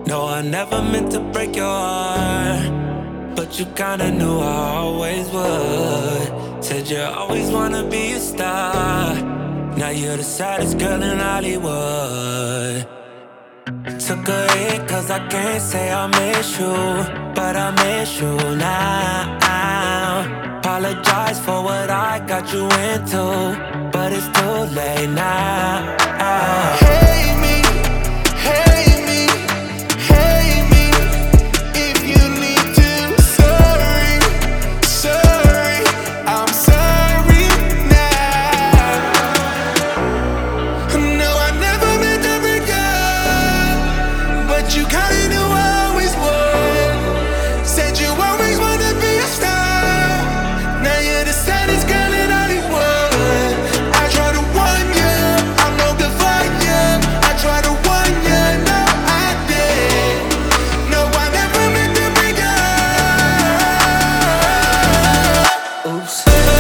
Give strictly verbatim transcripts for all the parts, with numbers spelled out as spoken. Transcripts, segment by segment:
No, I never meant to break your heart, but you kinda knew I always would. Said you always wanna be a star. Now you're the saddest girl in Hollywood. Took a hit cause I can't say I miss you, but I miss you now. Apologize for what I got you into, but it's too late now. Hate me, hate me, hate me if you need to. Sorry, sorry, I'm sorry now. No, I never meant to break up, but you kinda knew I always would. Said you always wanna be a star. Now you're the saddest girl in Hollywood. I try to warn you, I'm no good for you. I try to warn you, no I did. No, I never meant to break up. Oops.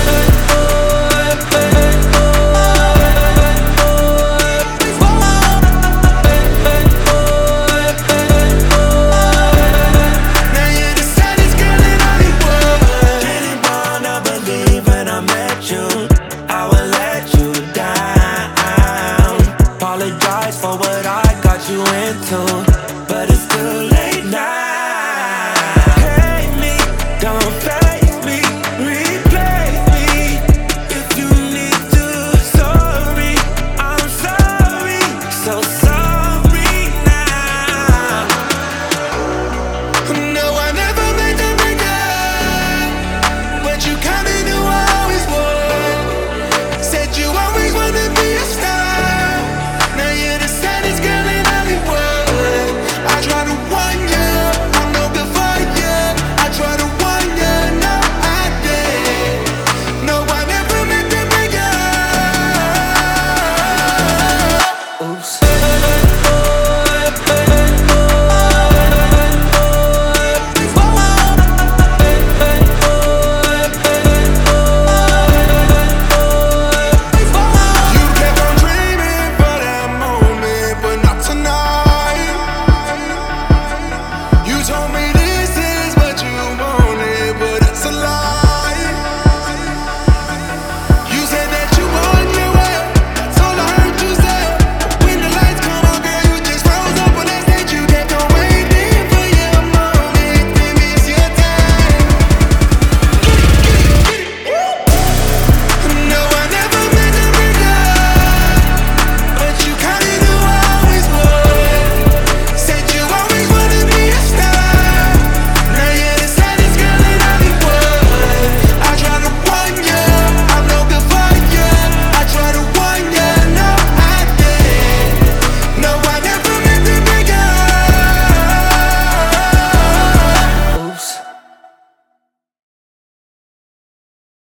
Now you're the saddest girl in Hollywood. Didn't wanna believe when I met you, I would let you down. Apologize for what I got you into,